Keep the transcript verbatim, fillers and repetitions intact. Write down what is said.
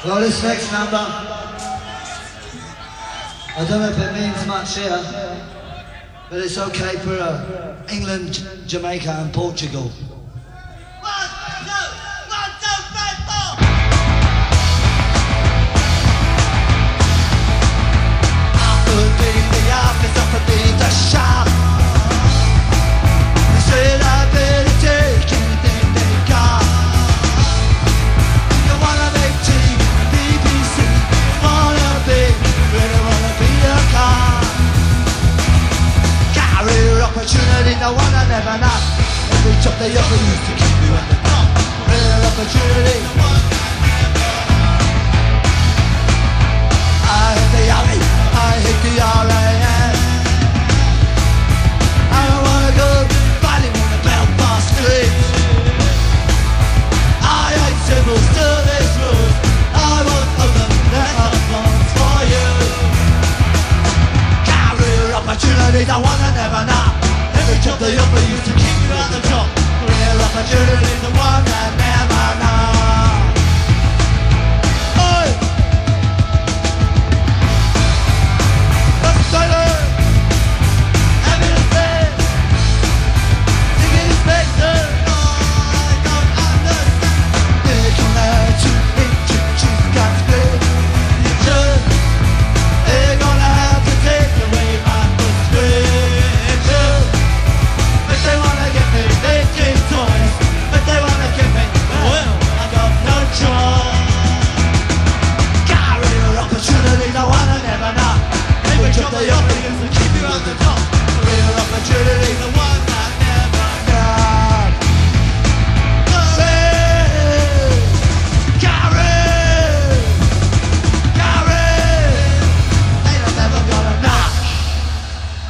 Well, this next number, I don't know if it means much here, but it's okay for uh, England, Jamaica and Portugal. One, two, one, two, three, four. I could be the office, I could be the shop. They said I better take anything they got. You wanna make tea, B B C, wanna be, really wanna be a car. Career opportunity, no one I never know. Every job they offer used to keep you on the top. Real opportunity.